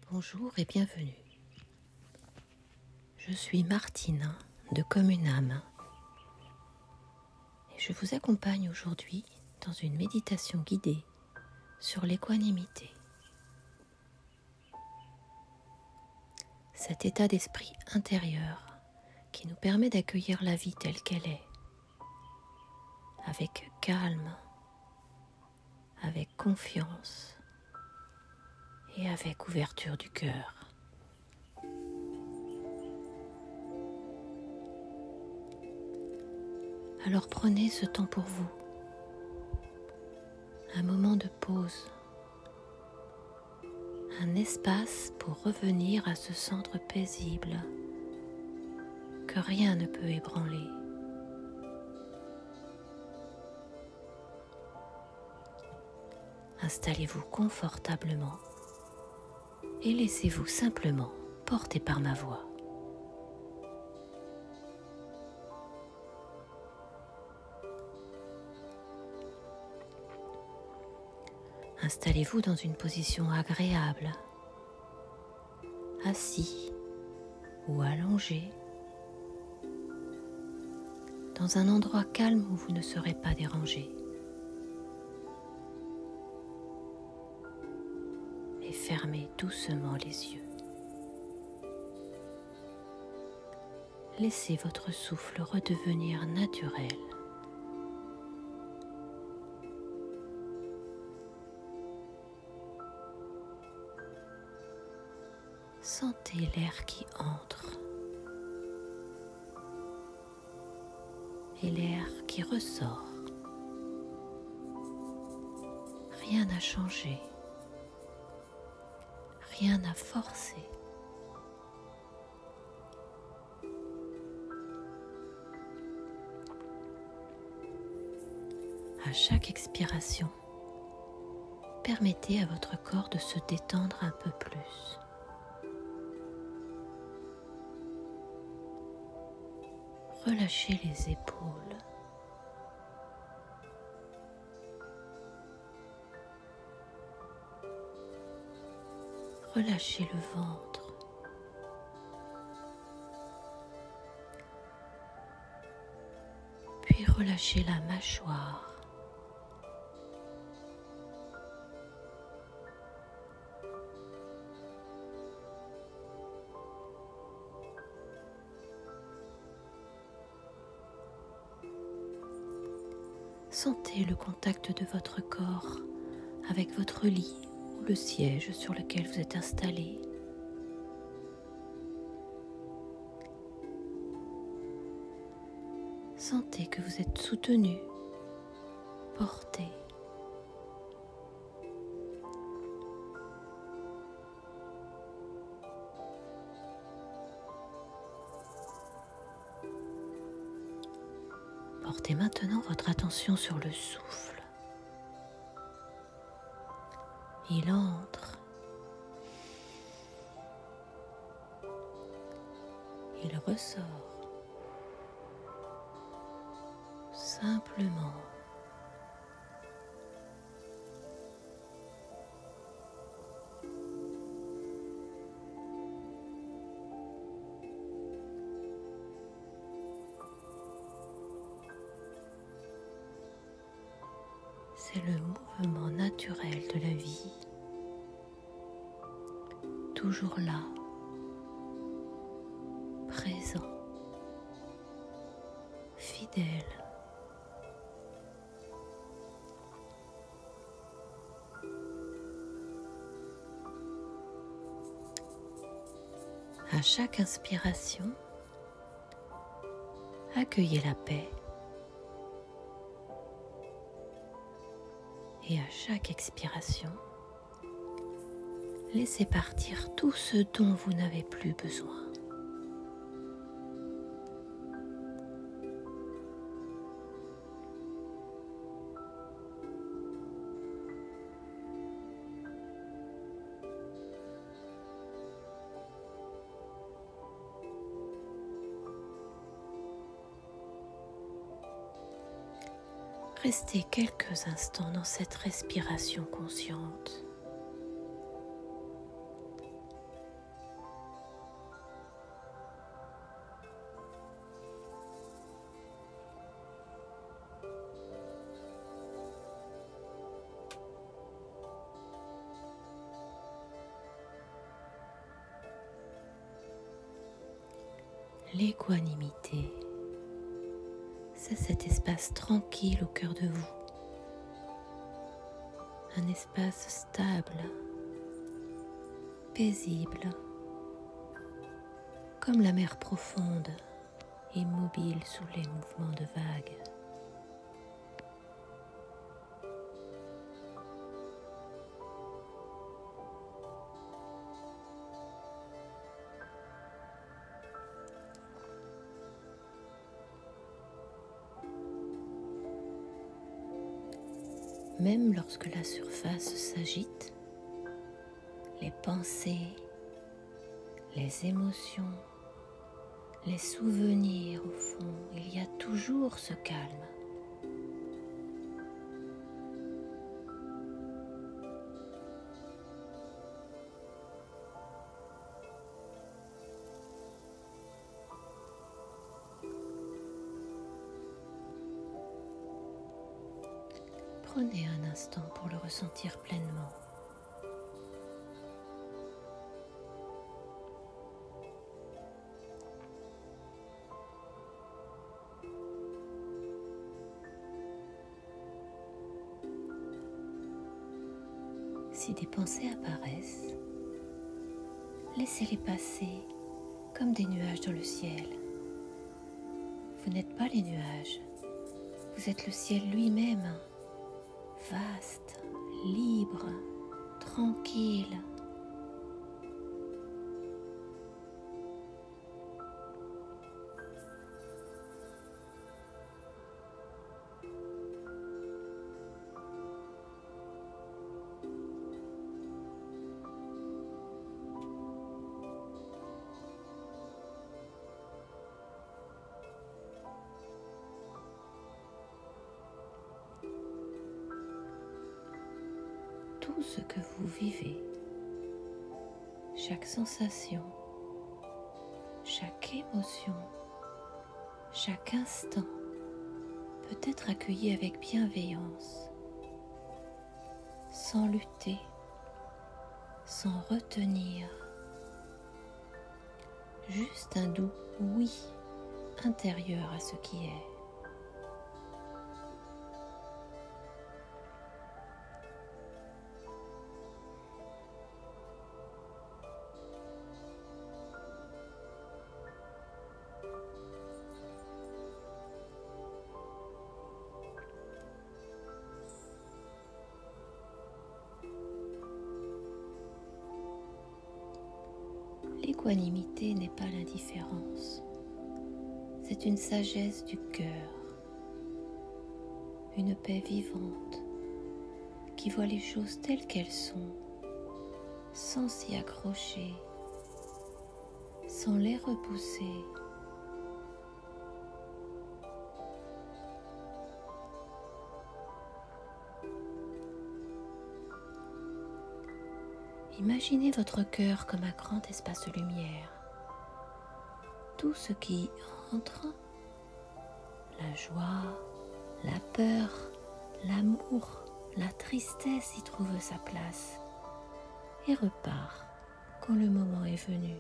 Bonjour et bienvenue. Je suis Martine de Comme une âme et je vous accompagne aujourd'hui dans une méditation guidée sur l'équanimité. Cet état d'esprit intérieur qui nous permet d'accueillir la vie telle qu'elle est, avec calme, avec confiance et avec ouverture du cœur. Alors prenez ce temps pour vous, un moment de pause, un espace pour revenir à ce centre paisible que rien ne peut ébranler. Installez-vous confortablement et laissez-vous simplement porter par ma voix. Installez-vous dans une position agréable, assis ou allongé, dans un endroit calme où vous ne serez pas dérangé. Et fermez doucement les yeux. Laissez votre souffle redevenir naturel. Sentez l'air qui entre et l'air qui ressort. Rien n'a changé, rien n'a forcé. À chaque expiration, permettez à votre corps de se détendre un peu plus. Relâchez les épaules. Relâchez le ventre. Puis relâchez la mâchoire. Sentez le contact de votre corps avec votre lit ou le siège sur lequel vous êtes installé. Sentez que vous êtes soutenu, porté. Portez maintenant votre attention sur le souffle. Il entre. Il ressort. Simplement. C'est le mouvement naturel de la vie, toujours là, présent, fidèle. À chaque inspiration, accueillez la paix. Et à chaque expiration, laissez partir tout ce dont vous n'avez plus besoin. Restez quelques instants dans cette respiration consciente. L'équanimité, c'est cet espace tranquille au cœur de vous. Un espace stable, paisible, comme la mer profonde, immobile sous les mouvements de vagues. Même lorsque la surface s'agite, les pensées, les émotions, les souvenirs au fond, il y a toujours ce calme. Prenez un instant pour le ressentir pleinement. Si des pensées apparaissent, laissez-les passer comme des nuages dans le ciel. Vous n'êtes pas les nuages, vous êtes le ciel lui-même, vaste, libre, tranquille. Tout ce que vous vivez, chaque sensation, chaque émotion, chaque instant peut être accueilli avec bienveillance, sans lutter, sans retenir, juste un doux oui intérieur à ce qui est. L'équanimité n'est pas l'indifférence, c'est une sagesse du cœur, une paix vivante qui voit les choses telles qu'elles sont, sans s'y accrocher, sans les repousser. Imaginez votre cœur comme un grand espace de lumière. Tout ce qui entre, la joie, la peur, l'amour, la tristesse y trouve sa place et repart quand le moment est venu.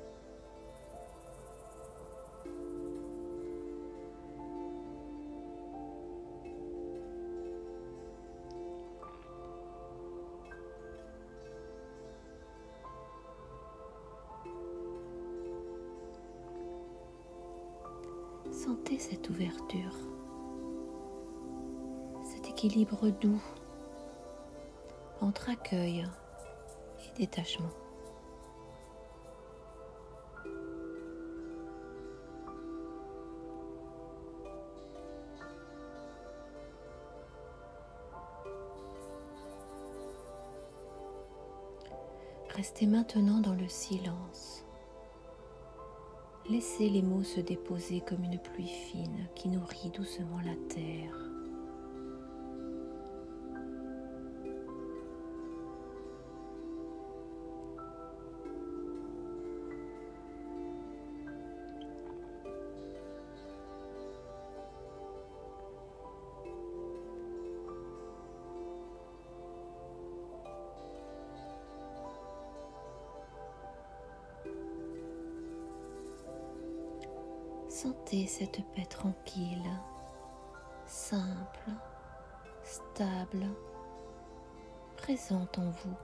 Sentez cette ouverture, cet équilibre doux entre accueil et détachement. Restez maintenant dans le silence. Laissez les mots se déposer comme une pluie fine qui nourrit doucement la terre. Sentez cette paix tranquille, simple, stable, présente en vous.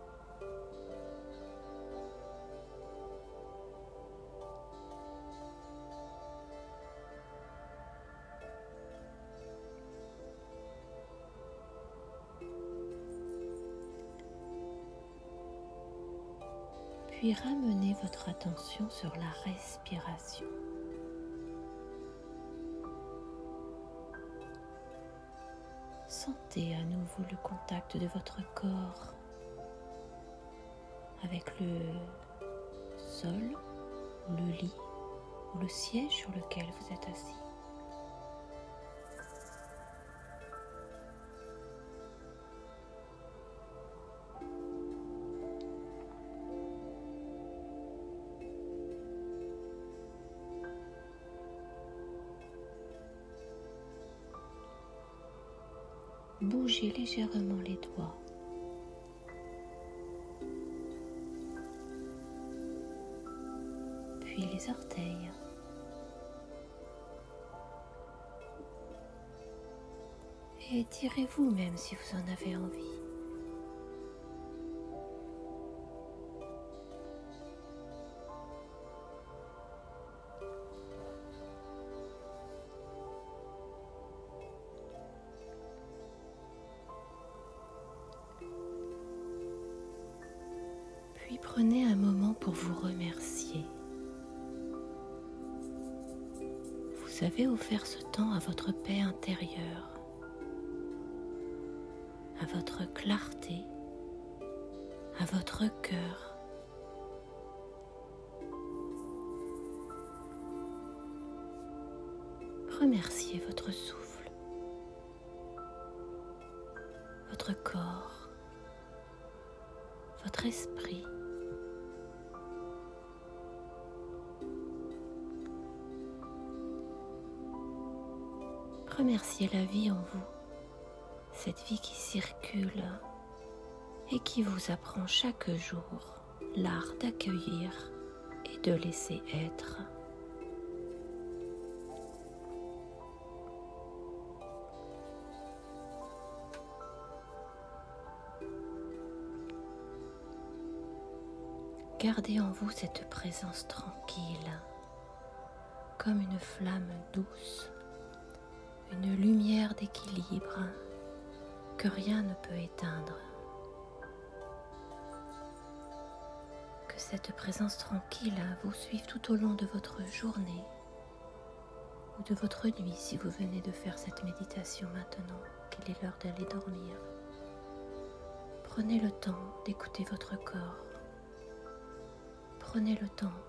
Puis ramenez votre attention sur la respiration. Sentez à nouveau le contact de votre corps avec le sol, le lit ou le siège sur lequel vous êtes assis. Bougez légèrement les doigts. Puis les orteils. Et étirez-vous même si vous en avez envie. Puis prenez un moment pour vous remercier. Vous avez offert ce temps à votre paix intérieure, à votre clarté, à votre cœur. Remerciez votre souffle, votre corps, votre esprit. Remerciez la vie en vous, cette vie qui circule et qui vous apprend chaque jour l'art d'accueillir et de laisser être. Gardez en vous cette présence tranquille, comme une flamme douce, une lumière d'équilibre que rien ne peut éteindre. Que cette présence tranquille vous suive tout au long de votre journée ou de votre nuit si vous venez de faire cette méditation maintenant qu'il est l'heure d'aller dormir. Prenez le temps d'écouter votre corps. Prenez le temps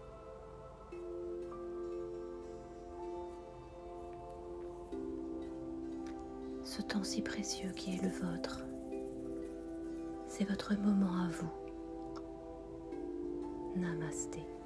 ce temps si précieux qui est le vôtre. C'est votre moment à vous. Namasté.